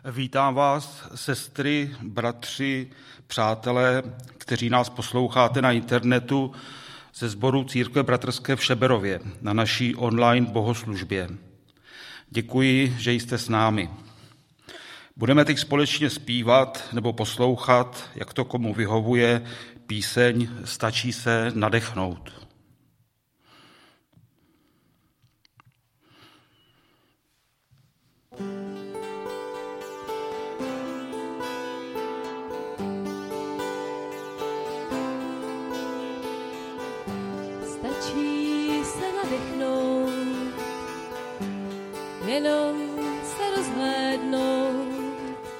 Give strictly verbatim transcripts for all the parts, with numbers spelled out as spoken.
Vítám vás, sestry, bratři, přátelé, kteří nás posloucháte na internetu ze sboru Církve bratrské v Šeberově na naší online bohoslužbě. Děkuji, že jste s námi. Budeme teď společně zpívat nebo poslouchat, jak to komu vyhovuje, píseň Stačí se nadechnout. Stačí se nadechnout, jenom se rozhlédnout,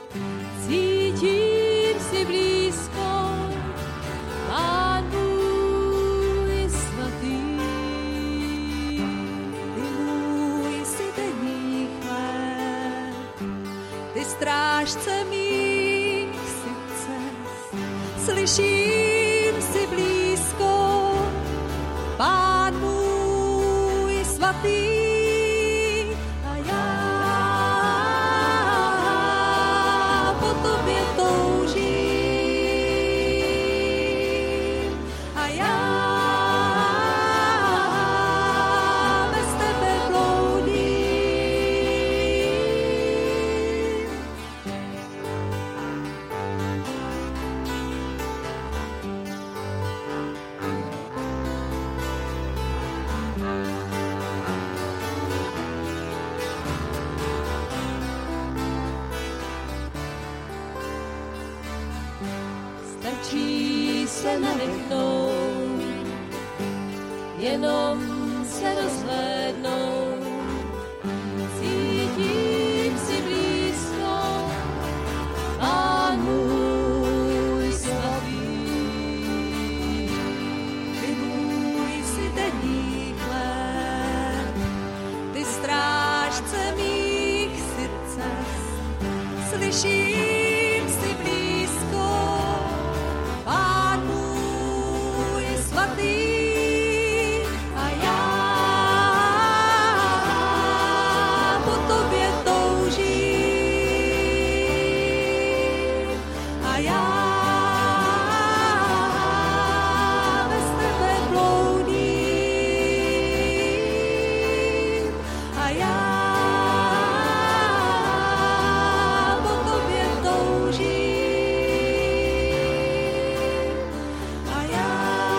cítím si blízko, Pán můj svatý. Ty můj si denní chléb, ty strážce mých srdces, slyším si blízko, Pán můj svatý. A já po tobě toužím. A já bez tebe bloudím. Stačí se nadechnout, jenom se rozhlédnout, cítím si blízko, Pán můj svatý. Ty můj si denní chléb, ty strážce mých srdces, slyším si blízko, Pán můj svatý. A já po tobě toužím. A já bez tebe bloudím. A já po tobě toužím. A já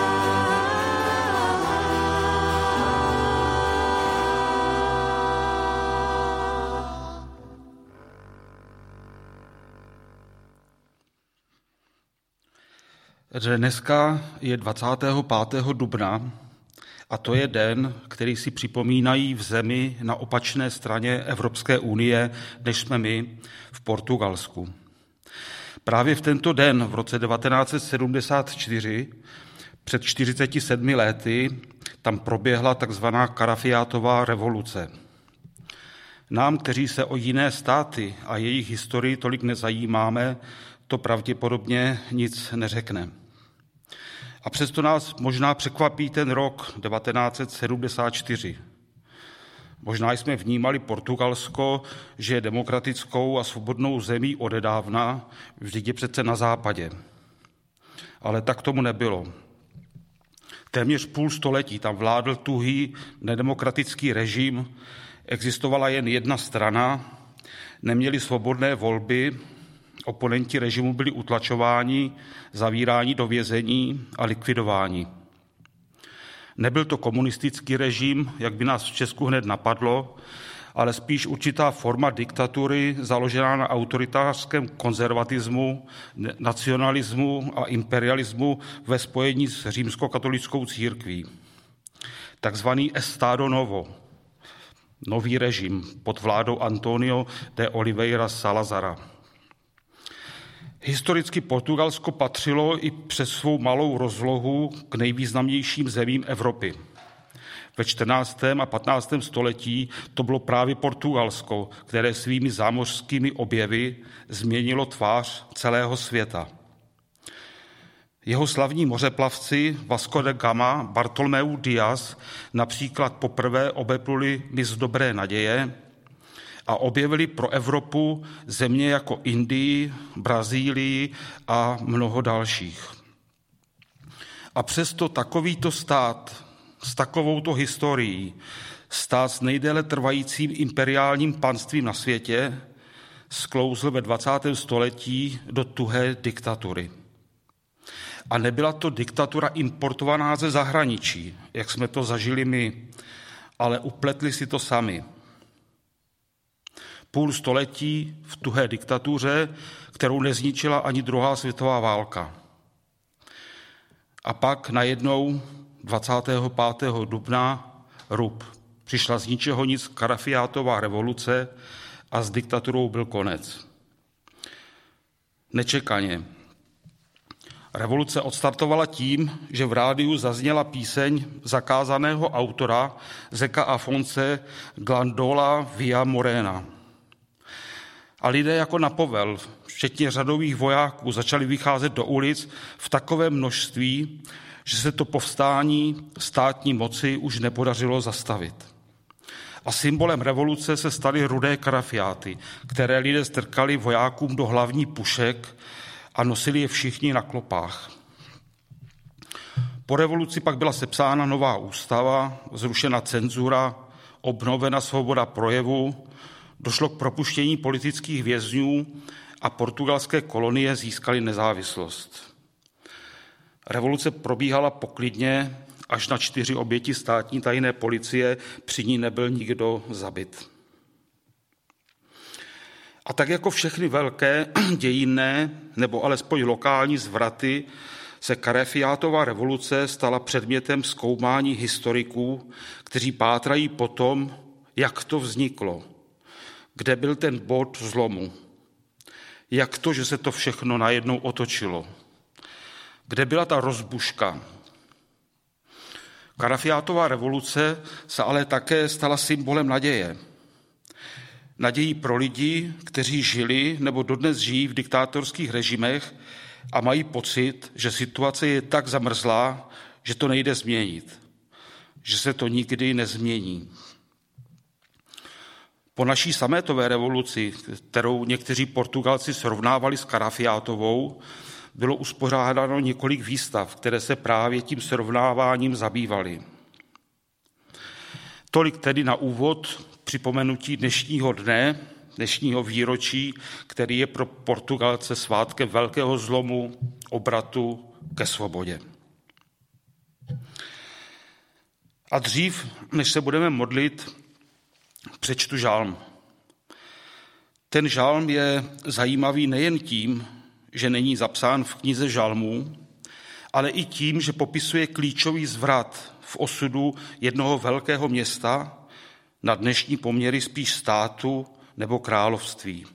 Dneska je dvacátého pátého dubna a to je den, který si připomínají v zemi na opačné straně Evropské unie, než jsme my v Portugalsku. Právě v tento den v roce devatenáct set sedmdesát čtyři, před čtyřiceti sedmi lety, tam proběhla takzvaná Carafiátová revoluce. Nám, kteří se o jiné státy a jejich historii tolik nezajímáme, to pravděpodobně nic neřekne. A přesto nás možná překvapí ten rok devatenáct set sedmdesát čtyři. Možná jsme vnímali Portugalsko, že je demokratickou a svobodnou zemí odedávna, vždyť je přece na západě. Ale tak tomu nebylo. Téměř půl století tam vládl tuhý nedemokratický režim, existovala jen jedna strana, neměli svobodné volby, oponenti režimu byli utlačováni, zavíráni do vězení a likvidováni. Nebyl to komunistický režim, jak by nás v Česku hned napadlo, ale spíš určitá forma diktatury založená na autoritářském konzervatismu, nacionalismu a imperialismu ve spojení s římskokatolickou církví. Takzvaný Estado Novo, nový režim pod vládou Antonio de Oliveira Salazara. Historicky Portugalsko patřilo i přes svou malou rozlohu k nejvýznamnějším zemím Evropy. Ve čtrnáctém a patnáctém století to bylo právě Portugalsko, které svými zámořskými objevy změnilo tvář celého světa. Jeho slavní mořeplavci Vasco da Gama, Bartolomeu Dias například poprvé obepluli mys Dobré naděje a objevili pro Evropu země jako Indii, Brazílii a mnoho dalších. A přesto takovýto stát s takovouto historií, stát s nejdéle trvajícím imperiálním panstvím na světě, sklouzl ve dvacátém století do tuhé diktatury. A nebyla to diktatura importovaná ze zahraničí, jak jsme to zažili my, ale upletli si to sami. Půl století v tuhé diktatuře, kterou nezničila ani druhá světová válka. A pak najednou dvacátého pátého dubna rub. Přišla z ničeho nic Karafiátová revoluce a s diktaturou byl konec. Nečekaně. Revoluce odstartovala tím, že v rádiu zazněla píseň zakázaného autora Zeka Afonse Glandola Via Morena. A lidé jako na povel, včetně řadových vojáků, začali vycházet do ulic v takovém množství, že se to povstání státní moci už nepodařilo zastavit. A symbolem revoluce se staly rudé karafiáty, které lidé strkali vojákům do hlavní pušek a nosili je všichni na klopách. Po revoluci pak byla sepsána nová ústava, zrušena cenzura, obnovena svoboda projevu, došlo k propuštění politických vězňů a portugalské kolonie získaly nezávislost. Revoluce probíhala poklidně, až na čtyři oběti státní tajné policie, při ní nebyl nikdo zabit. A tak jako všechny velké dějinné nebo alespoň lokální zvraty se Karafiátova revoluce stala předmětem zkoumání historiků, kteří pátrají po tom, jak to vzniklo, kde byl ten bod zlomu, jak to, že se to všechno najednou otočilo, kde byla ta rozbuška. Karafiátova revoluce se ale také stala symbolem naděje. Nadějí pro lidi, kteří žili nebo dodnes žijí v diktátorských režimech a mají pocit, že situace je tak zamrzlá, že to nejde změnit, že se to nikdy nezmění. Po naší samétové revoluci, kterou někteří Portugalci srovnávali s Karafiátovou, bylo uspořádáno několik výstav, které se právě tím srovnáváním zabývaly. Tolik tedy na úvod připomenutí dnešního dne, dnešního výročí, který je pro Portugalce svátkem velkého zlomu, obratu ke svobodě. A dřív, než se budeme modlit, přečtu žalm. Ten žalm je zajímavý nejen tím, že není zapsán v knize žalmů, ale i tím, že popisuje klíčový zvrat v osudu jednoho velkého města, na dnešní poměry spíš státu nebo království.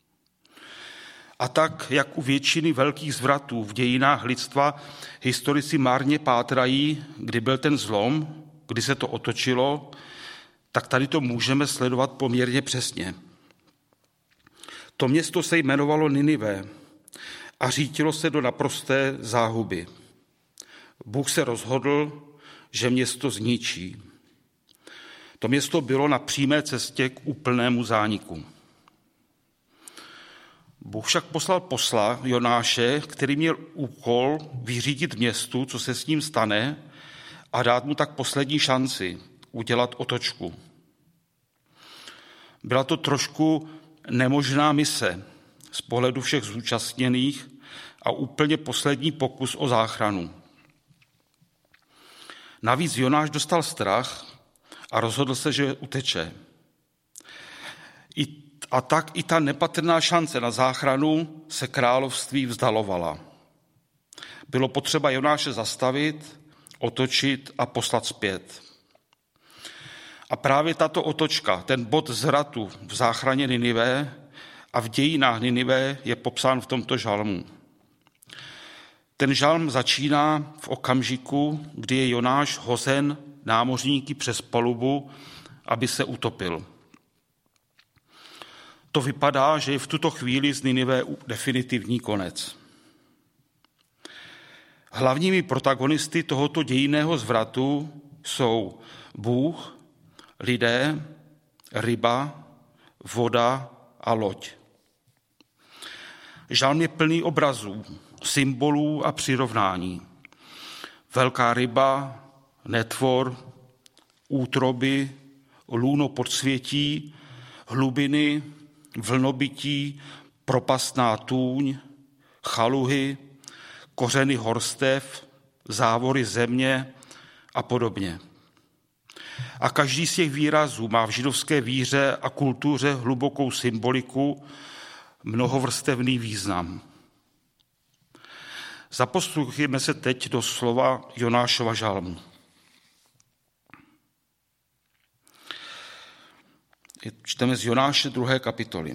A tak, jak u většiny velkých zvratů v dějinách lidstva historici márně pátrají, kdy byl ten zlom, kdy se to otočilo, tak tady to můžeme sledovat poměrně přesně. To město se jmenovalo Ninive a řítilo se do naprosté záhuby. Bůh se rozhodl, že město zničí. To město bylo na přímé cestě k úplnému zániku. Bůh však poslal posla Jonáše, který měl úkol vyřídit městu, co se s ním stane, a dát mu tak poslední šanci udělat otočku. Byla to trošku nemožná mise z pohledu všech zúčastněných a úplně poslední pokus o záchranu. Navíc Jonáš dostal strach a rozhodl se, že uteče. A tak i ta nepatrná šance na záchranu se království vzdalovala. Bylo potřeba Jonáše zastavit, otočit a poslat zpět. A právě tato otočka, ten bod zvratu v záchraně Ninive a v dějinách Ninive je popsán v tomto žalmu. Ten žalm začíná v okamžiku, kdy je Jonáš hozen námořníky přes palubu, aby se utopil. To vypadá, že je v tuto chvíli z Ninive definitivní konec. Hlavními protagonisty tohoto dějinného zvratu jsou Bůh, lidé, ryba, voda a loď. Žalm je plný obrazů, symbolů a přirovnání. Velká ryba, netvor, útroby, lůno podsvětí, hlubiny, vlnobytí, propastná tůň, chaluhy, kořeny horstev, závory země a podobně. A každý z těch výrazů má v židovské víře a kultuře hlubokou symboliku, mnohovrstevný význam. Zaposlouchejme se teď do slova Jonášova žalmu. Čteme z Jonáše druhé kapitoly.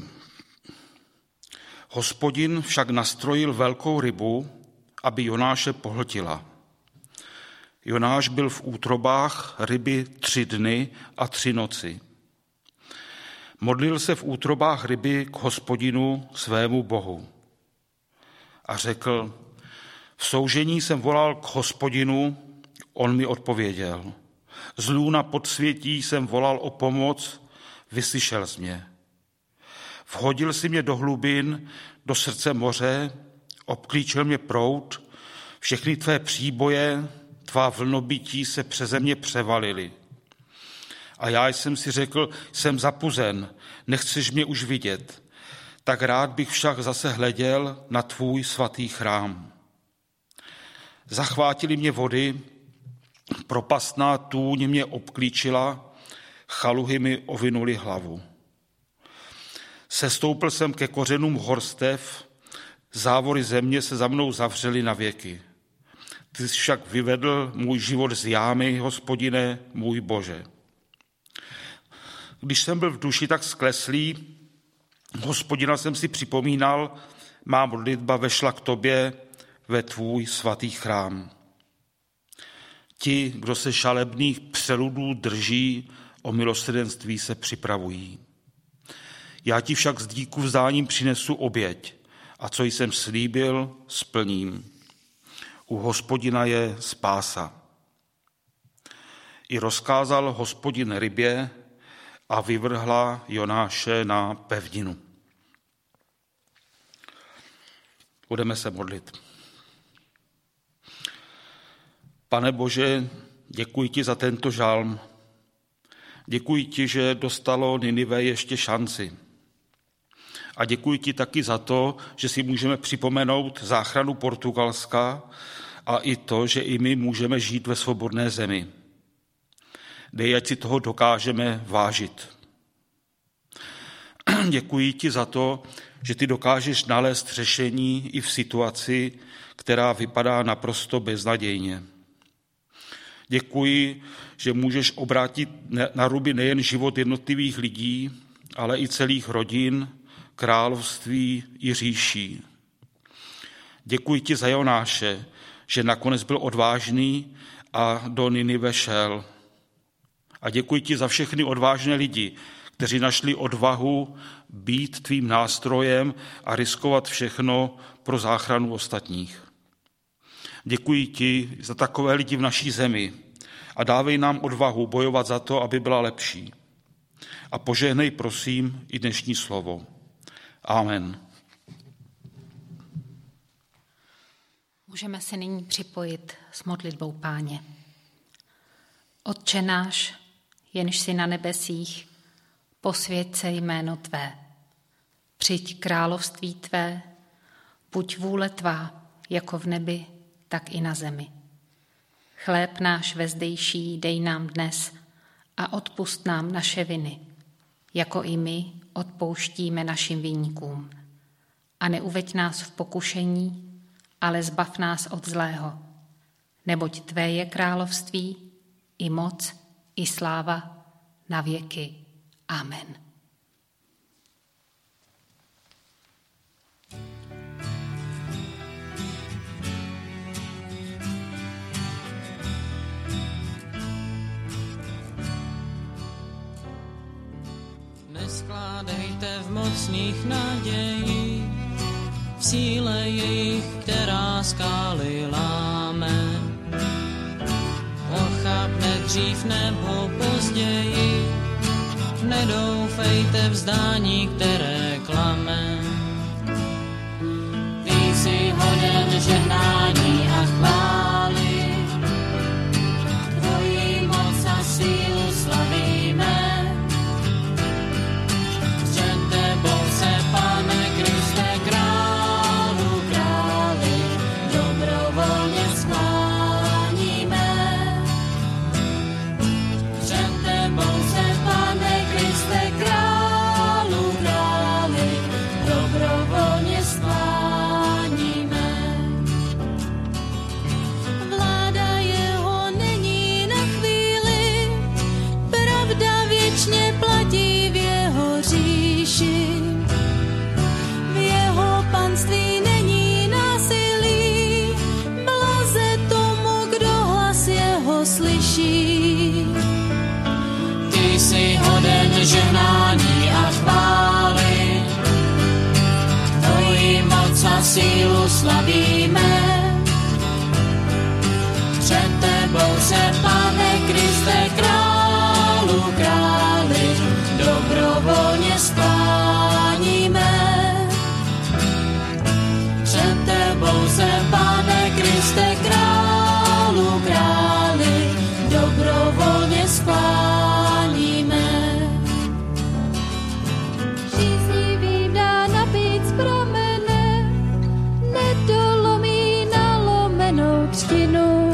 Hospodin však nastrojil velkou rybu, aby Jonáše pohltila. Jonáš byl v útrobách ryby tři dny a tři noci. Modlil se v útrobách ryby k Hospodinu svému Bohu. A řekl, v soužení jsem volal k Hospodinu, on mi odpověděl. Z lůna podsvětí jsem volal o pomoc, vyslyšel jsi mě. Vhodil si mě do hlubin, do srdce moře, obklíčil mě proud, všechny tvé příboje, tvá vlnobytí se přeze mě převalily. A já jsem si řekl, jsem zapuzen, nechceš mě už vidět. Tak rád bych však zase hleděl na tvůj svatý chrám. Zachvátily mě vody, propastná tůň mě obklíčila, chaluhy mi ovinuly hlavu. Sestoupil jsem ke kořenům horstev, závory země se za mnou zavřely na věky. Ty jsi však vyvedl můj život z jámy, Hospodine, můj Bože. Když jsem byl v duši tak skleslý, Hospodina jsem si připomínal, má modlitba vešla k tobě ve tvůj svatý chrám. Ti, kdo se šalebných přeludů drží, o milosrdenství se připravují. Já ti však s díku vzdáním přinesu oběť a co jsem slíbil, splním. U Hospodina je spása. I rozkázal Hospodin rybě a vyvrhla Jonáše na pevninu. Budeme se modlit. Pane Bože, děkuji ti za tento žalm. Děkuji ti, že dostalo Ninive ještě šanci. A děkuji ti taky za to, že si můžeme připomenout záchranu Portugalska a i to, že i my můžeme žít ve svobodné zemi. Dej, ať si toho dokážeme vážit. Děkuji ti za to, že ty dokážeš nalézt řešení i v situaci, která vypadá naprosto beznadějně. Děkuji, že můžeš obrátit na ruby nejen život jednotlivých lidí, ale i celých rodin, království i říší. Děkuji ti za Jonáše, že nakonec byl odvážný a do Ninive šel. A děkuji ti za všechny odvážné lidi, kteří našli odvahu být tvým nástrojem a riskovat všechno pro záchranu ostatních. Děkuji ti za takové lidi v naší zemi a dávej nám odvahu bojovat za to, aby byla lepší. A požehnej, prosím, i dnešní slovo. Amen. Můžeme se nyní připojit s modlitbou Páně. Otče náš, jenž jsi na nebesích, posvěť se jméno tvé. Přijď království tvé, buď vůle tvá, jako v nebi, tak i na zemi. Chléb náš vezdejší dej nám dnes a odpusť nám naše viny, jako i my odpouštíme našim viníkům. A neuveď nás v pokušení, ale zbav nás od zlého. Neboť tvé je království, i moc, i sláva na věky. Amen. Neskládejte v mocných naději, v síle jejich, která skály láme. Ochápne dřív nebo později, nedoufejte doufejte vzdání, které klame. Ty jsi hoden žehnání a chvály, tvoji moc a sílu slavíme. Před tebou se, Pane Kriste, králu, králi, dobrovolně skláníme. Před tebou se, Pane Kriste, králu, králi, dobrovolně skláníme. Vláda jeho není na chvíli, pravda věčně platí v jeho říši. V jeho panství není násilí, blaze tomu, kdo hlas jeho slyší. Ty jsi hoden žehnání a chvály, tvoji moc a sílu slavíme. Před tebou se, Pane Kriste, králu, králi, dobrovolně skláníme. Před tebou se, Pane Kriste, králu, králi, dobrovolně skláníme. Příznivým dá napít z pramene, nedolomí nalomenou křtinu.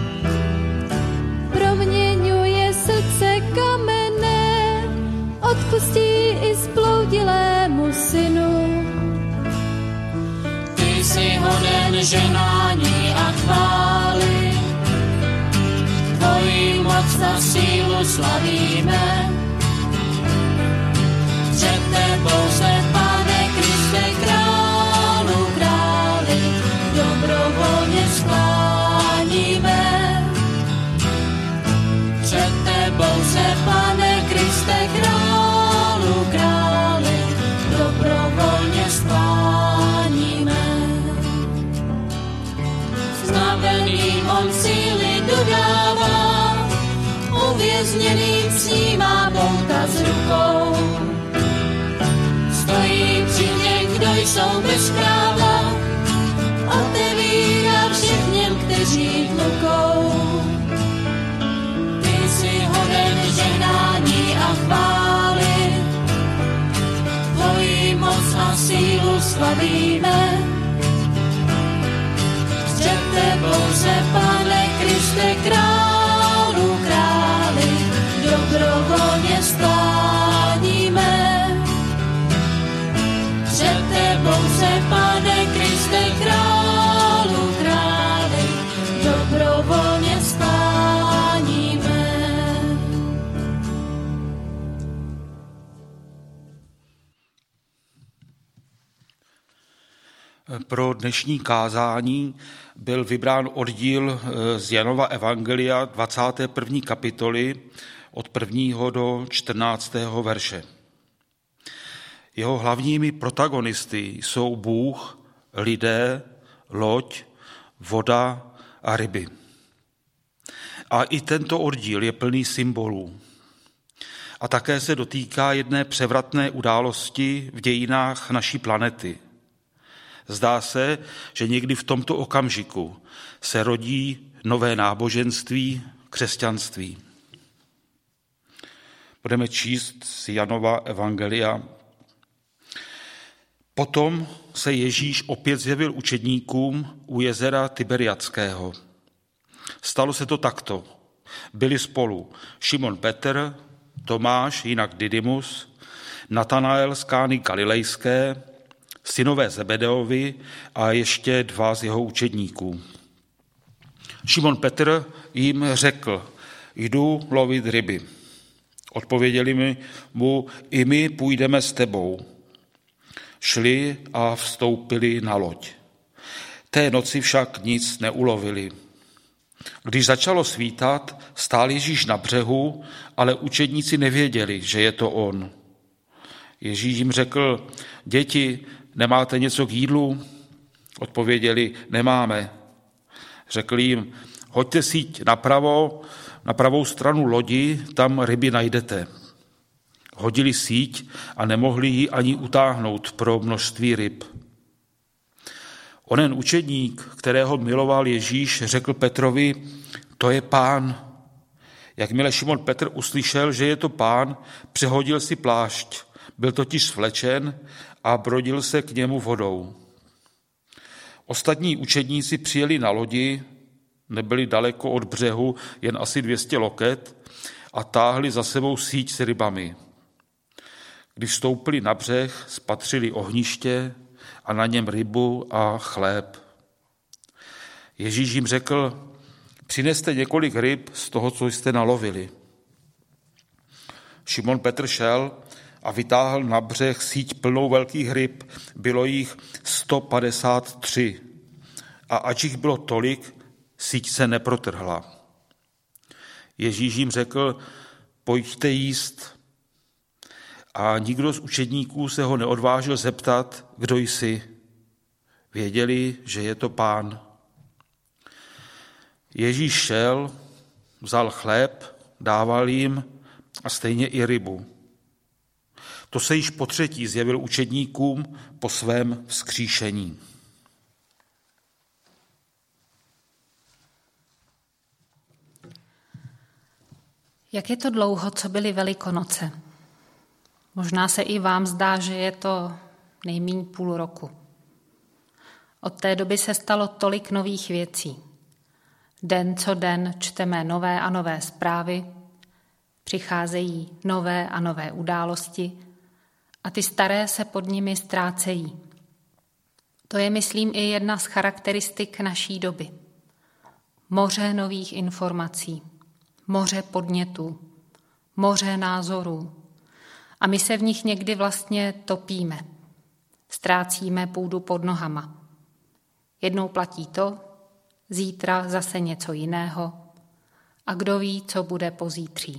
Proměňuje srdce kamenné, odpustí i zbloudilému synu. Ty jsi hoden žehnání a chvály, tvoji moc a sílu slavíme. Před tebou se, Pane Kriste, králu, králi, dobrovolně skláníme. Před tebou se, Pane Kriste, králu, králi, dobrovolně skláníme. Znaveným on síly dodává, uvězněným snímá pouta s rukou. Stojí při něm, kdo jsou bez práva, otevírá všech něm, kteří tlukou. Ty jsi hoden žehnání a chvály, tvoji moc a sílu slavíme. Před tebou se, Pane Kriste, králu, králi, dobrovolně skláníme. Před tebou se, Pane Kriste, králu, králi, dobrovolně skláníme. Pro dnešní kázání byl vybrán oddíl z Janova evangelia dvacáté první kapitoly od prvního do čtrnáctého verše. Jeho hlavními protagonisty jsou Bůh, lidé, loď, voda a ryby. A i tento oddíl je plný symbolů. A také se dotýká jedné převratné události v dějinách naší planety. Zdá se, že někdy v tomto okamžiku se rodí nové náboženství, křesťanství. Budeme číst z Janova evangelia. Potom se Ježíš opět zjevil učedníkům u jezera Tiberiadského. Stalo se to takto. Byli spolu Šimon Petr, Tomáš, jinak Didymus, Natanael z Kány Galilejské, synové Zebedeovi a ještě dva z jeho učedníků. Šimon Petr jim řekl, jdu lovit ryby. Odpověděli mi mu, i my půjdeme s tebou. Šli a vstoupili na loď. Té noci však nic neulovili. Když začalo svítat, stál Ježíš na břehu, ale učedníci nevěděli, že je to on. Ježíš jim řekl, děti, nemáte něco k jídlu? Odpověděli, nemáme. Řekl jim, hoďte síť napravo, na pravou stranu lodi, tam ryby najdete. Hodili síť a nemohli ji ani utáhnout pro množství ryb. Onen učedník, kterého miloval Ježíš, řekl Petrovi, to je Pán. Jakmile Šimon Petr uslyšel, že je to Pán, přehodil si plášť. Byl totiž svlečen a brodil se k němu vodou. Ostatní učedníci přijeli na lodi, nebyli daleko od břehu, jen asi dvě stě loket, a táhli za sebou síť s rybami. Když vstoupili na břeh, spatřili ohniště a na něm rybu a chléb. Ježíš jim řekl, přineste několik ryb z toho, co jste nalovili. Šimon Petr šel a vytáhl na břeh síť plnou velkých ryb, bylo jich sto padesát tři. A ač jich bylo tolik, síť se neprotrhla. Ježíš jim řekl, pojďte jíst. A nikdo z učedníků se ho neodvážil zeptat, kdo jsi. Věděli, že je to Pán. Ježíš šel, vzal chléb, dával jim a stejně i rybu. To se již po třetí zjevil učedníkům po svém vzkříšení. Jak je to dlouho, co byly Velikonoce? Možná se i vám zdá, že je to nejméně půl roku. Od té doby se stalo tolik nových věcí. Den co den čteme nové a nové zprávy, přicházejí nové a nové události a ty staré se pod nimi ztrácejí. To je, myslím, i jedna z charakteristik naší doby. Moře nových informací, moře podnětů, moře názorů. A my se v nich někdy vlastně topíme. Ztrácíme půdu pod nohama. Jednou platí to, zítra zase něco jiného. A kdo ví, co bude pozítří.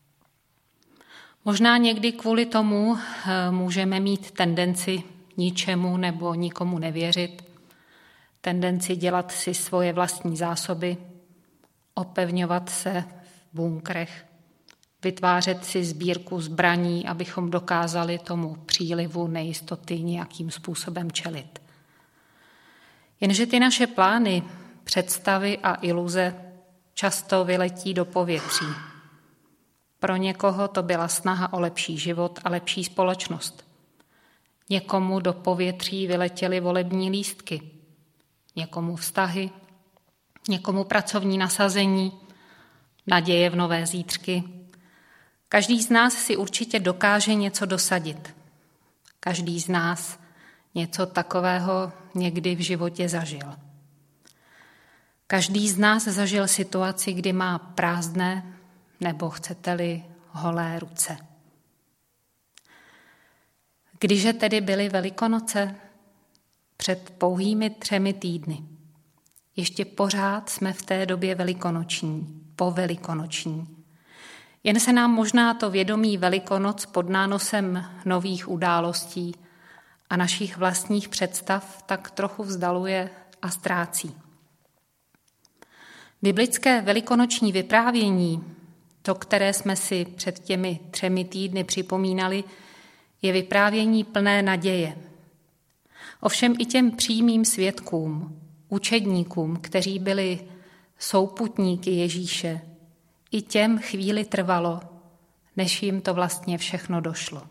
Možná někdy kvůli tomu můžeme mít tendenci ničemu nebo nikomu nevěřit, tendenci dělat si svoje vlastní zásoby, opevňovat se v bunkrech, vytvářet si sbírku zbraní, abychom dokázali tomu přílivu nejistoty nějakým způsobem čelit. Jenže ty naše plány, představy a iluze často vyletí do povětří. Pro někoho to byla snaha o lepší život a lepší společnost. Někomu do povětří vyletěly volební lístky, někomu vztahy, někomu pracovní nasazení, naděje v nové zítřky. Každý z nás si určitě dokáže něco dosadit. Každý z nás něco takového někdy v životě zažil. Každý z nás zažil situaci, kdy má prázdné, nebo chcete-li holé ruce. Kdyže tedy byly Velikonoce? Před pouhými třemi týdny. Ještě pořád jsme v té době velikonoční, povelikonoční. Jen se nám možná to vědomí Velikonoc pod nánosem nových událostí a našich vlastních představ tak trochu vzdaluje a ztrácí. Biblické velikonoční vyprávění, to, které jsme si před těmi třemi týdny připomínali, je vyprávění plné naděje. Ovšem i těm přímým svědkům, učedníkům, kteří byli souputníky Ježíše, i těm chvíli trvalo, než jim to vlastně všechno došlo.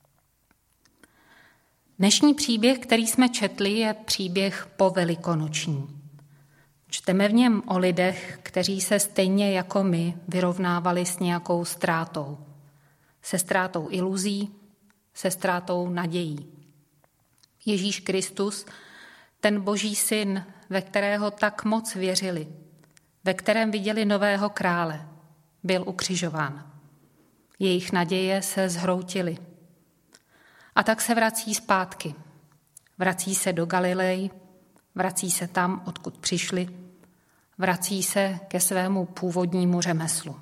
Dnešní příběh, který jsme četli, je příběh povelikonoční. Čteme v něm o lidech, kteří se stejně jako my vyrovnávali s nějakou ztrátou. Se ztrátou iluzí, se ztrátou nadějí. Ježíš Kristus, ten Boží syn, ve kterého tak moc věřili, ve kterém viděli nového krále, byl ukřižován. Jejich naděje se zhroutily. A tak se vrací zpátky. Vrací se do Galilei, vrací se tam, odkud přišli, vrací se ke svému původnímu řemeslu.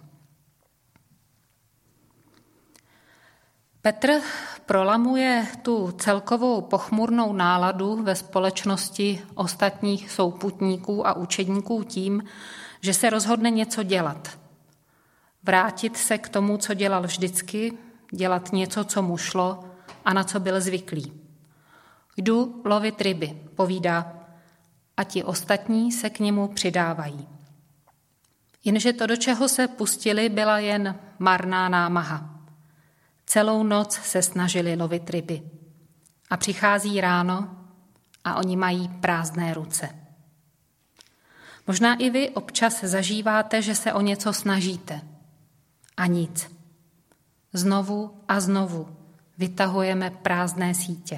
Petr prolamuje tu celkovou pochmurnou náladu ve společnosti ostatních souputníků a učedníků tím, že se rozhodne něco dělat. Vrátit se k tomu, co dělal vždycky, dělat něco, co mu šlo a na co byl zvyklý. Jdu lovit ryby, povídá, a ti ostatní se k němu přidávají. Jenže to, do čeho se pustili, byla jen marná námaha. Celou noc se snažili lovit ryby. A přichází ráno a oni mají prázdné ruce. Možná i vy občas zažíváte, že se o něco snažíte. A nic. Znovu a znovu vytahujeme prázdné sítě.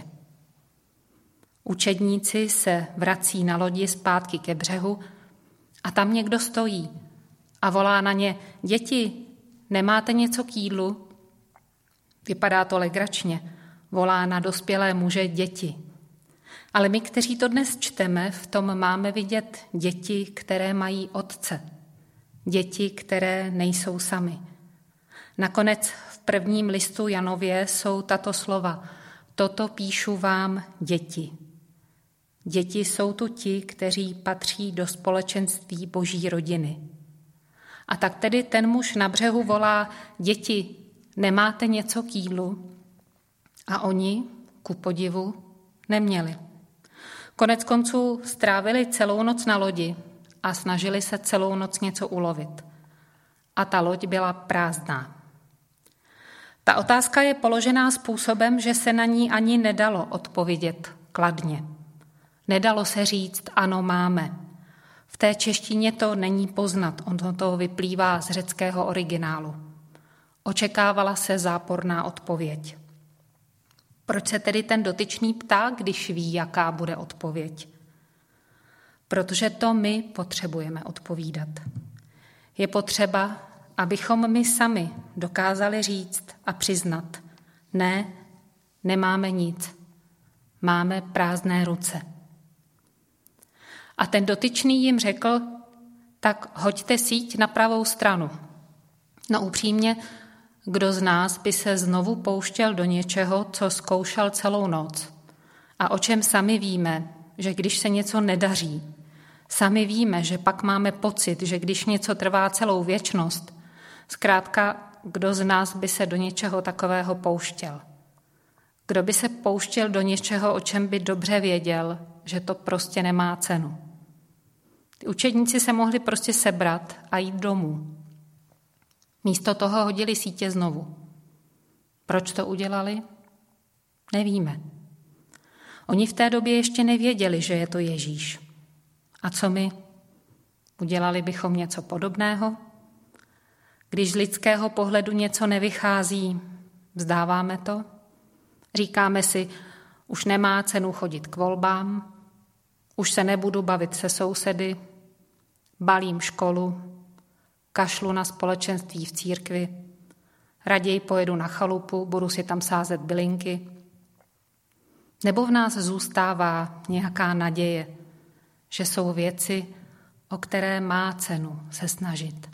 Učedníci se vrací na lodi zpátky ke břehu a tam někdo stojí a volá na ně: děti, nemáte něco k jídlu? Vypadá to legračně, volá na dospělé muže děti. Ale my, kteří to dnes čteme, v tom máme vidět děti, které mají otce. Děti, které nejsou sami. Nakonec v prvním listu Janově jsou tato slova: toto píšu vám, děti. Děti jsou tu ti, kteří patří do společenství Boží rodiny. A tak tedy ten muž na břehu volá: děti, nemáte něco k jídlu? A oni, ku podivu, neměli. Konec konců strávili celou noc na lodi a snažili se celou noc něco ulovit. A ta loď byla prázdná. Ta otázka je položená způsobem, že se na ní ani nedalo odpovědět kladně. Nedalo se říct ano, máme. V té češtině to není poznat, ono to vyplývá z řeckého originálu. Očekávala se záporná odpověď. Proč se tedy ten dotyčný ptá, když ví, jaká bude odpověď? Protože to my potřebujeme odpovídat. Je potřeba, abychom my sami dokázali říct a přiznat: ne, nemáme nic, máme prázdné ruce. A ten dotyčný jim řekl: tak hoďte síť na pravou stranu. No upřímně, kdo z nás by se znovu pouštěl do něčeho, co zkoušel celou noc a o čem sami víme, že když se něco nedaří, sami víme, že pak máme pocit, že když něco trvá celou věčnost, zkrátka, kdo z nás by se do něčeho takového pouštěl? Kdo by se pouštěl do něčeho, o čem by dobře věděl, že to prostě nemá cenu? Ty učedníci se mohli prostě sebrat a jít domů. Místo toho hodili sítě znovu. Proč to udělali? Nevíme. Oni v té době ještě nevěděli, že je to Ježíš. A co my? Udělali bychom něco podobného? Když z lidského pohledu něco nevychází, vzdáváme to? Říkáme si: už nemá cenu chodit k volbám, už se nebudu bavit se sousedy, balím školu, kašlu na společenství v církvi, raději pojedu na chalupu, budu si tam sázet bylinky. Nebo v nás zůstává nějaká naděje, že jsou věci, o které má cenu se snažit.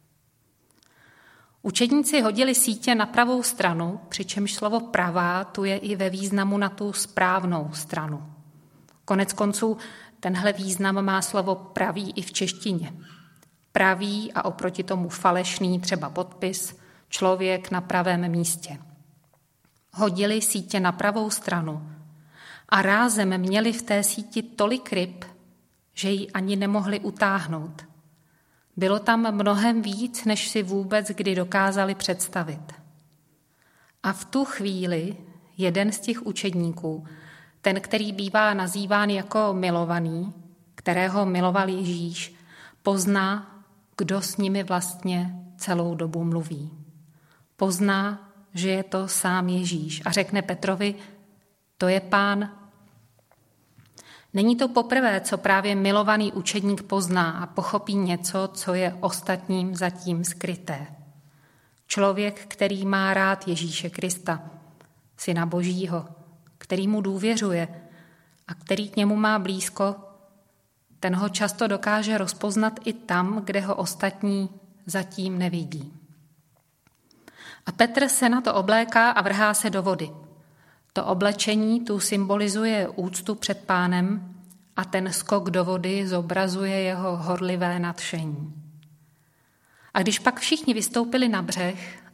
Učedníci hodili sítě na pravou stranu, přičemž slovo pravá tu je i ve významu na tu správnou stranu. Konec konců tenhle význam má slovo pravý i v češtině. Pravý a oproti tomu falešný, třeba podpis, člověk na pravém místě. Hodili sítě na pravou stranu a rázem měli v té síti tolik ryb, že ji ani nemohli utáhnout. Bylo tam mnohem víc, než si vůbec kdy dokázali představit. A v tu chvíli jeden z těch učedníků, ten, který bývá nazýván jako milovaný, kterého miloval Ježíš, pozná, kdo s nimi vlastně celou dobu mluví. Pozná, že je to sám Ježíš a řekne Petrovi: to je Pán. Není to poprvé, co právě milovaný učedník pozná a pochopí něco, co je ostatním zatím skryté. Člověk, který má rád Ježíše Krista, Syna Božího, který mu důvěřuje a který k němu má blízko, ten ho často dokáže rozpoznat i tam, kde ho ostatní zatím nevidí. A Petr se na to obléká a vrhá se do vody. To oblečení tu symbolizuje úctu před Pánem a ten skok do vody zobrazuje jeho horlivé nadšení. A když pak všichni vystoupili na břeh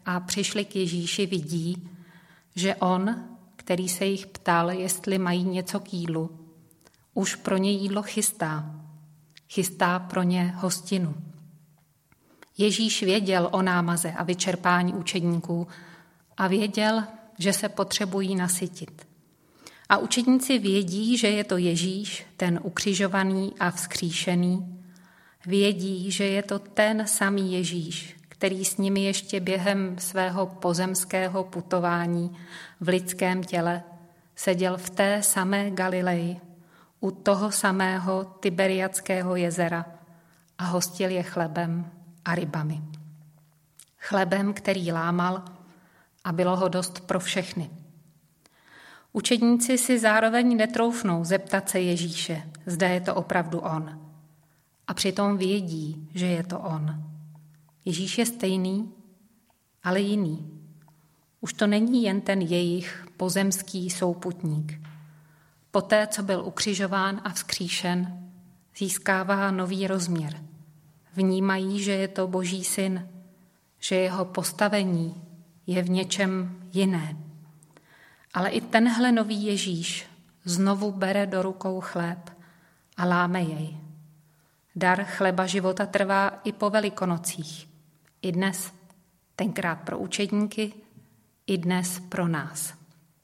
a přišli k Ježíši, vidí, že on, který se jich ptal, jestli mají něco k jídlu, už pro ně jídlo chystá. Chystá pro ně hostinu. Ježíš věděl o námaze a vyčerpání učedníků a věděl, že se potřebují nasytit. A učedníci vědí, že je to Ježíš, ten ukřižovaný a vzkříšený. Vědí, že je to ten samý Ježíš, který s nimi ještě během svého pozemského putování v lidském těle seděl v té samé Galileji, u toho samého Tiberiadského jezera a hostil je chlebem a rybami. Chlebem, který lámal, a bylo ho dost pro všechny. Učedníci si zároveň netroufnou zeptat se Ježíše, zda je to opravdu on. A přitom vědí, že je to on. Ježíš je stejný, ale jiný. Už to není jen ten jejich pozemský souputník. Poté, co byl ukřižován a vzkříšen, získává nový rozměr. Vnímají, že je to Boží syn, že jeho postavení je v něčem jiné. Ale i tenhle nový Ježíš znovu bere do rukou chléb a láme jej. Dar chleba života trvá i po Velikonocích. I dnes, tenkrát pro učedníky, i dnes pro nás.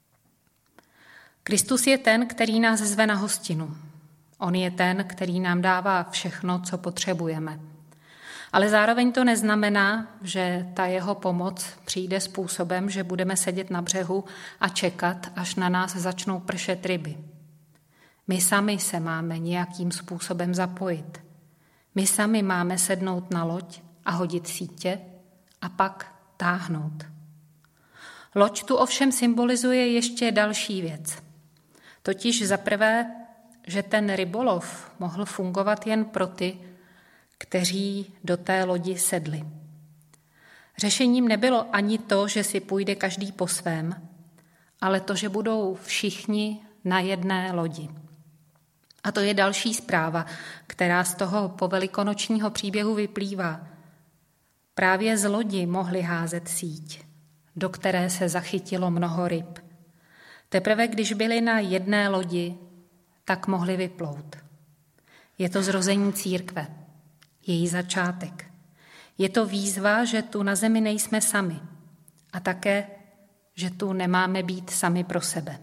Kristus je ten, který nás zve na hostinu. On je ten, který nám dává všechno, co potřebujeme. Ale zároveň to neznamená, že ta jeho pomoc přijde způsobem, že budeme sedět na břehu a čekat, až na nás začnou pršet ryby. My sami se máme nějakým způsobem zapojit. My sami máme sednout na loď a hodit sítě a pak táhnout. Loď tu ovšem symbolizuje ještě další věc. Totiž za prvé, že ten rybolov mohl fungovat jen pro ty, kteří do té lodi sedli. Řešením nebylo ani to, že si půjde každý po svém, ale to, že budou všichni na jedné lodi. A to je další zpráva, která z toho povelikonočního příběhu vyplývá. Právě z lodi mohli házet síť, do které se zachytilo mnoho ryb. Teprve když byli na jedné lodi, tak mohli vyplout. Je to zrození církve, její začátek. Je to výzva, že tu na zemi nejsme sami a také, že tu nemáme být sami pro sebe.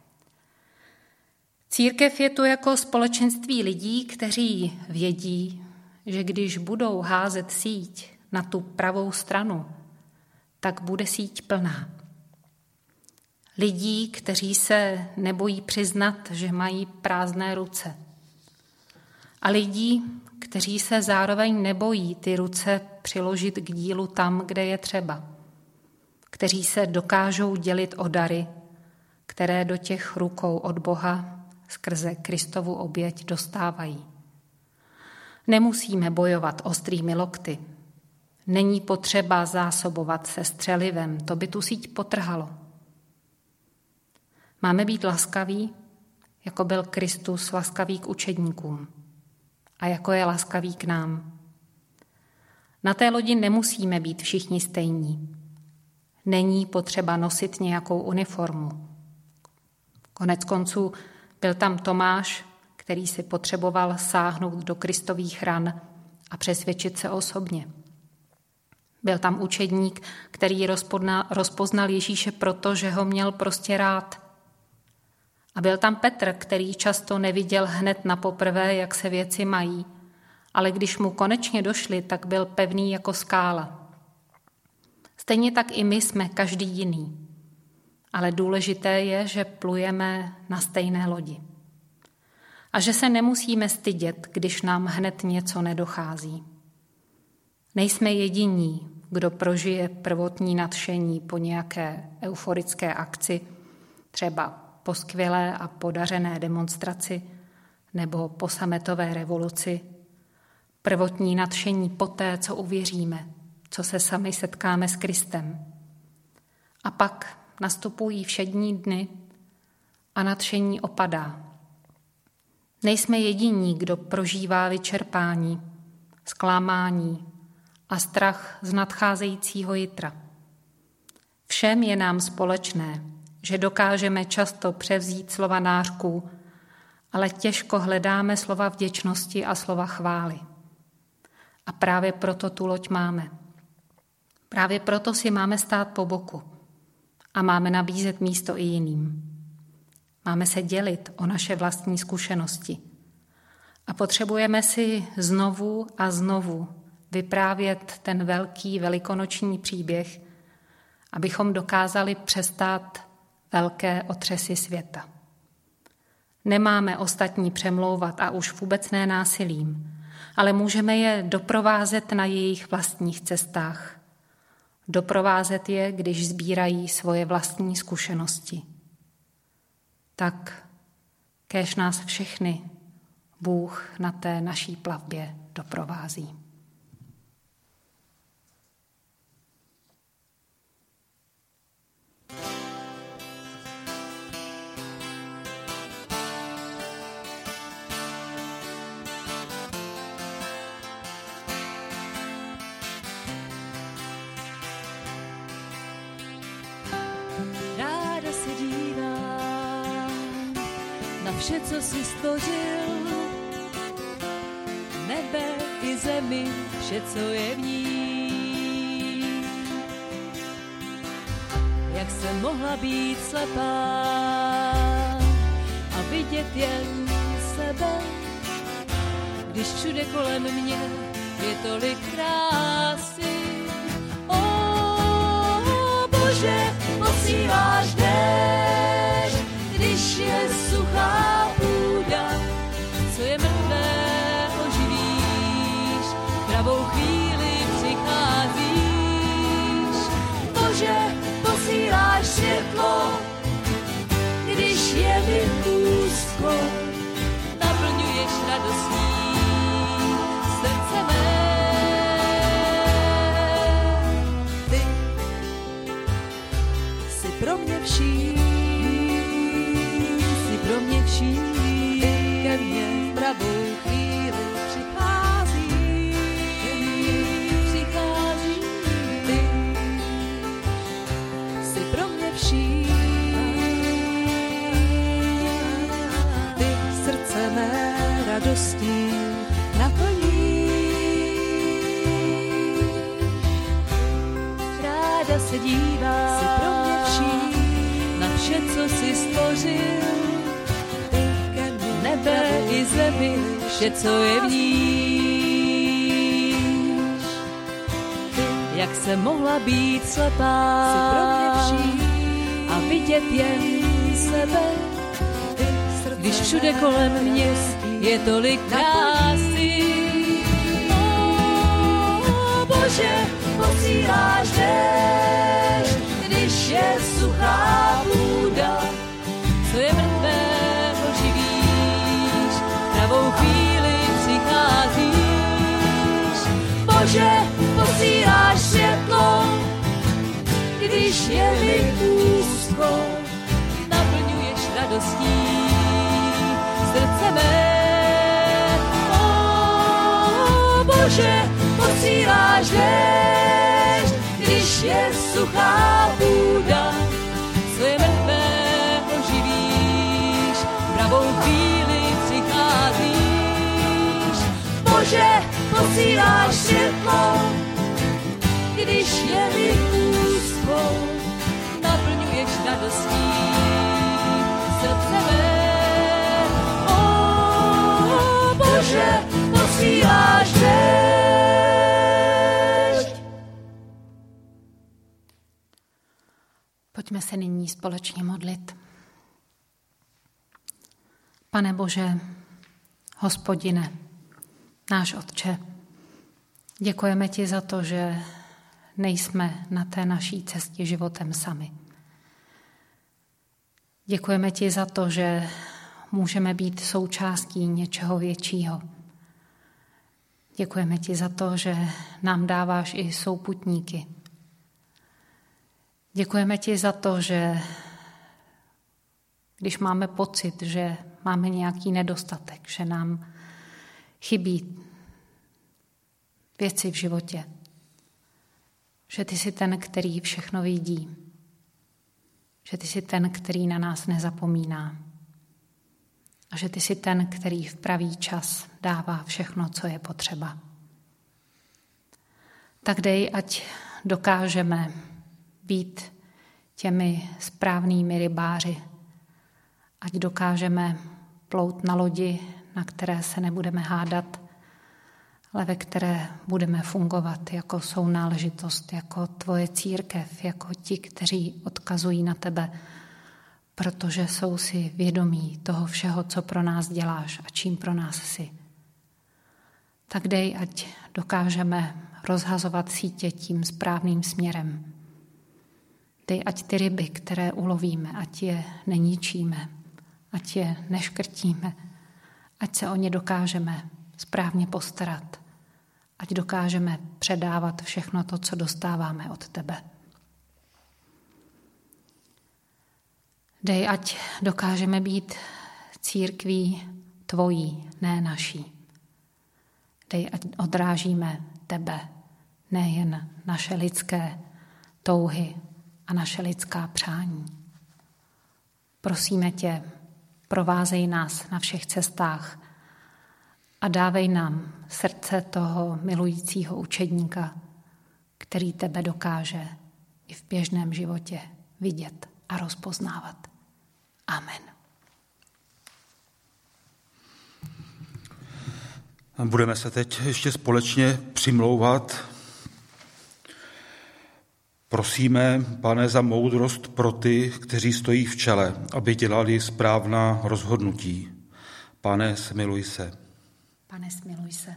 Církev je tu jako společenství lidí, kteří vědí, že když budou házet síť na tu pravou stranu, tak bude síť plná. Lidí, kteří se nebojí přiznat, že mají prázdné ruce. A lidí, kteří se zároveň nebojí ty ruce přiložit k dílu tam, kde je třeba. Kteří se dokážou dělit o dary, které do těch rukou od Boha skrze Kristovu oběť dostávají. Nemusíme bojovat ostrými lokty. Není potřeba zásobovat se střelivem, to by tu síť potrhalo. Máme být laskaví, jako byl Kristus laskavý k učedníkům a jako je laskavý k nám. Na té lodi nemusíme být všichni stejní. Není potřeba nosit nějakou uniformu. Konec konců byl tam Tomáš, který si potřeboval sáhnout do Kristových ran a přesvědčit se osobně. Byl tam učedník, který rozpoznal Ježíše proto, že ho měl prostě rád. A byl tam Petr, který často neviděl hned na poprvé, jak se věci mají, ale když mu konečně došli, tak byl pevný jako skála. Stejně tak i my jsme každý jiný. Ale důležité je, že plujeme na stejné lodi. A že se nemusíme stydět, když nám hned něco nedochází. Nejsme jediní, kdo prožije prvotní nadšení po nějaké euforické akci, třeba po skvělé a podařené demonstraci nebo po sametové revoluci, prvotní nadšení poté, co uvěříme, co se sami setkáme s Kristem. A pak nastupují všední dny a nadšení opadá. Nejsme jediní, kdo prožívá vyčerpání, zklamání a strach z nadcházejícího jitra. Všem je nám společné, že dokážeme často převzít slova nářků, ale těžko hledáme slova vděčnosti a slova chvály. A právě proto tu loď máme. Právě proto si máme stát po boku a máme nabízet místo i jiným. Máme se dělit o naše vlastní zkušenosti a potřebujeme si znovu a znovu vyprávět ten velký velikonoční příběh, abychom dokázali přestát velké otřesy světa. Nemáme ostatní přemlouvat a už vůbec ne násilím, ale můžeme je doprovázet na jejich vlastních cestách. Doprovázet je, když sbírají svoje vlastní zkušenosti. Tak kéž nás všechny Bůh na té naší plavbě doprovází. Ráda se dívám na vše, co jsi stvořil, nebe i zemi, vše, co je v ní. Jak jsem mohla být slepá a vidět jen sebe, když všude kolem mě je tolik krásy. O Bože, posíláš déšť, když je suchá půda, co je mrtvé, oživíš, v pravou chvíli přicházíš. Bože, posíláš světlo, když je mi úzko, naplňuješ radostí srdce mé. Ty jsi pro mě vším, jsi pro mě vším, ke mně v pravou chvíli přichází, přichází. Ty jsi pro mě vším, ty srdce mé radostí naplníš. Ráda se dívá, jsi pro mě vším, na vše, co jsi stvořil, nebe i zemi, vše, co je v níž. Jak jsem mohla být slepá a vidět jen sebe, když všude kolem mě je tolik krásy. O Bože, posíláš déšť, když je suchá půda, co je mrtvé, oživíš, pravou chvíli přicházíš. Bože, posíláš světlo, když je mi úzko, naplňuješ radostí srdce mé. O Bože, posíláš déšť, když je suchá půda, co je mrtvé, oživíš, pravou chvíli přicházíš. Bože, posíláš světlo, když je mi úzko, naplňuješ radostí srdce mé. O Bože, posíláš déšť. Pojďme se nyní společně modlit. Pane Bože, Hospodine, náš Otče, děkujeme ti za to, že nejsme na té naší cestě životem sami. Děkujeme ti za to, že můžeme být součástí něčeho většího. Děkujeme ti za to, že nám dáváš i souputníky. Děkujeme ti za to, že když máme pocit, že máme nějaký nedostatek, že nám chybí věci v životě, že ty jsi ten, který všechno vidí že ty jsi ten, který na nás nezapomíná. A že ty jsi ten, který v pravý čas dává všechno, co je potřeba. Tak dej, ať dokážeme být těmi správnými rybáři, ať dokážeme plout na lodi, na které se nebudeme hádat, ale ve které budeme fungovat jako sounáležitost, jako tvoje církev, jako ti, kteří odkazují na tebe, protože jsou si vědomí toho všeho, co pro nás děláš a čím pro nás jsi. Tak dej, ať dokážeme rozhazovat sítě tím správným směrem. Dej, ať ty ryby, které ulovíme, ať je neničíme, ať je neškrtíme, ať se o ně dokážeme správně postarat, ať dokážeme předávat všechno to, co dostáváme od tebe. Dej, ať dokážeme být církví tvojí, ne naší. Dej, ať odrážíme tebe, nejen naše lidské touhy a naše lidská přání. Prosíme tě, provázej nás na všech cestách a dávej nám srdce toho milujícího učedníka, který tebe dokáže i v běžném životě vidět a rozpoznávat. Amen. Budeme se teď ještě společně přimlouvat. Prosíme, Pane, za moudrost pro ty, kteří stojí v čele, aby dělali správná rozhodnutí. Pane, smiluj se. Pane, smiluj se.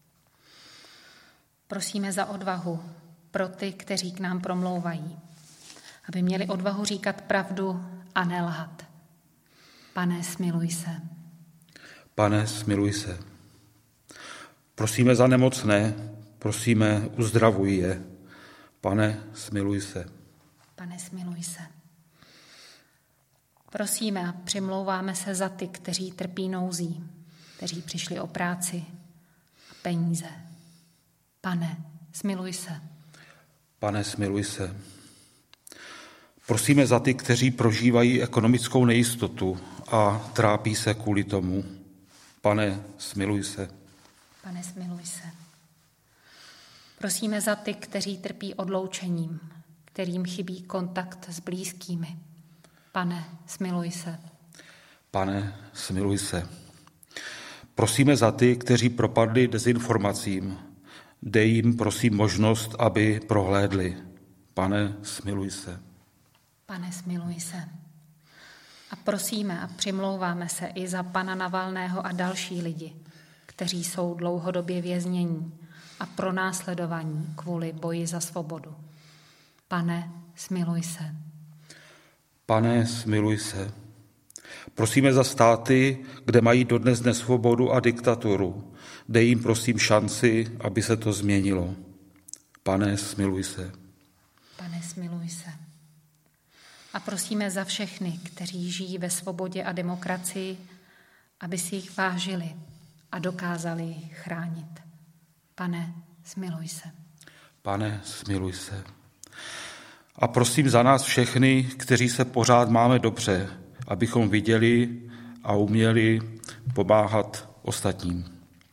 Prosíme za odvahu pro ty, kteří k nám promlouvají, aby měli odvahu říkat pravdu a nelhat. Pane, smiluj se. Pane, smiluj se. Prosíme za nemocné, prosíme, uzdravuj je. Pane, smiluj se. Pane, smiluj se. Prosíme a přimlouváme se za ty, kteří trpí nouzí, kteří přišli o práci a peníze. Pane, smiluj se. Pane, smiluj se. Prosíme za ty, kteří prožívají ekonomickou nejistotu a trápí se kvůli tomu. Pane, smiluj se. Pane, smiluj se. Prosíme za ty, kteří trpí odloučením, kterým chybí kontakt s blízkými. Pane, smiluj se. Pane, smiluj se. Prosíme za ty, kteří propadli dezinformacím. Dej jim, prosím, možnost, aby prohlédli. Pane, smiluj se. Pane, smiluj se. A prosíme a přimlouváme se i za pana Navalného a další lidi, kteří jsou dlouhodobě věznění a pronásledovaní kvůli boji za svobodu. Pane, smiluj se. Pane, smiluj se. Prosíme za státy, kde mají dodnes nesvobodu a diktaturu. Dej jim, prosím, šanci, aby se to změnilo. Pane, smiluj se. Pane, smiluj se. A prosíme za všechny, kteří žijí ve svobodě a demokracii, aby si jich vážili a dokázali jich chránit. Pane, smiluj se. Pane, smiluj se. A prosím za nás všechny, kteří se pořád máme dobře, abychom viděli a uměli pomáhat ostatním.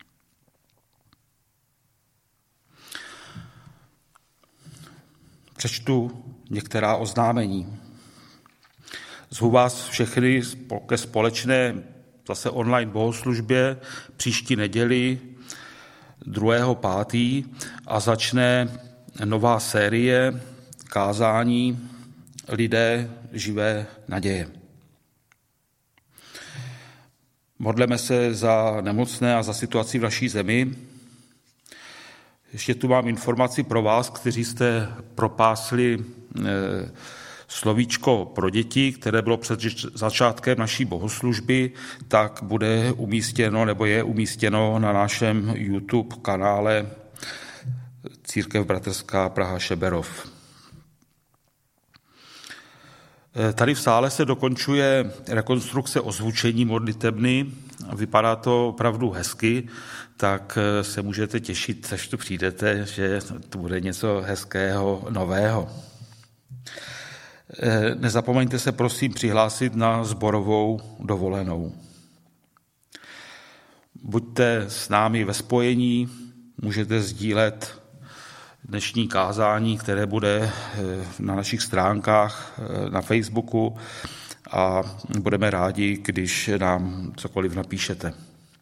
Přečtu některá oznámení. Zvu vás všechny ke společné zase online bohoslužbě příští neděli druhého pátého a začne nová série kázání Lidé živé naděje. Modleme se za nemocné a za situaci v naší zemi. Ještě tu mám informaci pro vás, kteří jste propásli slovíčko pro děti, které bylo před začátkem naší bohoslužby, tak bude umístěno nebo je umístěno na našem YouTube kanále Církev bratrská Praha Šeberov. Tady v sále se dokončuje rekonstrukce ozvučení modlitebny. Vypadá to opravdu hezky, tak se můžete těšit, až tu přijdete, že to bude něco hezkého, nového. Nezapomeňte se prosím přihlásit na sborovou dovolenou. Buďte s námi ve spojení, můžete sdílet dnešní kázání, které bude na našich stránkách na Facebooku a budeme rádi, když nám cokoliv napíšete.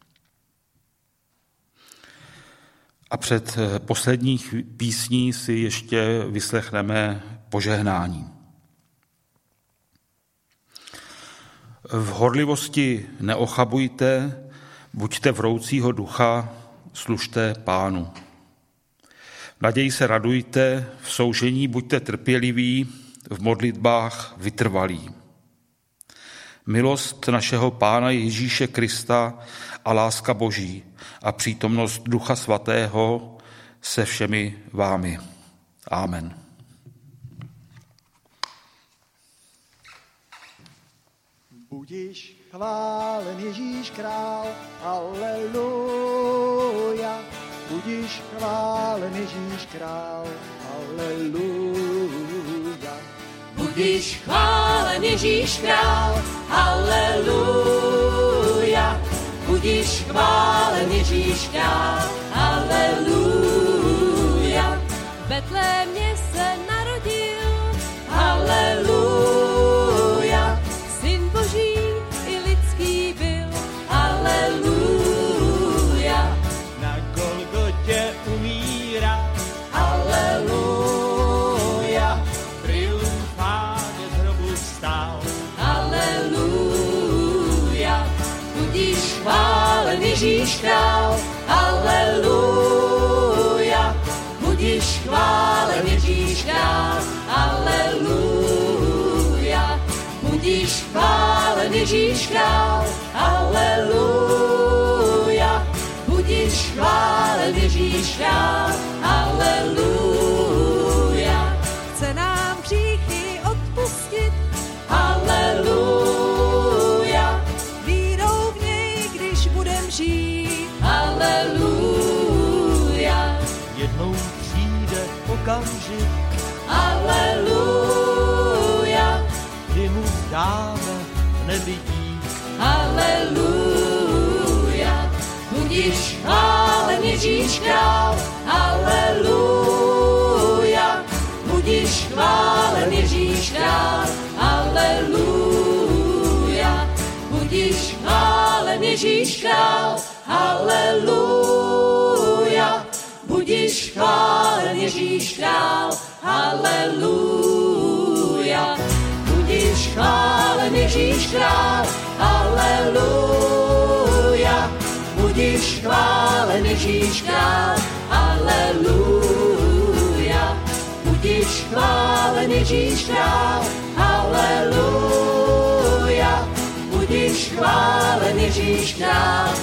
A před posledních písní si ještě vyslechneme požehnání. V horlivosti neochabujte, buďte vroucího ducha, služte Pánu. V naději se radujte, v soužení buďte trpěliví, v modlitbách vytrvalí. Milost našeho Pána Ježíše Krista a láska Boží a přítomnost Ducha Svatého se všemi vámi. Amen. Budiš chválen Ježíš král, aleluja. Budiš chválen Ježíš král, aleluja. Budiš chválen Ježíš král, aleluja. Budiš chválen Ježíš král, aleluja. V Betlémě se narodil, aleluja. Syn Boží i lidský byl, aleluja. Na Golgotě umírá, Aleluja, triumfálně z hrobu vstál, aleluja. Budíš chválen Ježíš král, aleluja. Budíš chválen Ježíš král, aleluja. Budíš chválen Ježíš král, aleluja. Budíš chválen Ježíš král, aleluja. Chce nám hříchy odpustit, Aleluja, vírou v něj, když budem žít. aleluja, jednou přijde okamžik, aleluja, kdy mu dáme v nebi dík. aleluja. Budíš chválen Ježíš král, aleluja. Budíš chválen Ježíš král, aleluja. Budíš chválen Ježíš král, aleluja. Budíš chválen Ježíš král, aleluja. Budíš chválen Ježíš král, aleluja. Budíš chválen Ježíš král, aleluja. Budíš chválen Ježíš král, aleluja. Budíš chválen Ježíš král,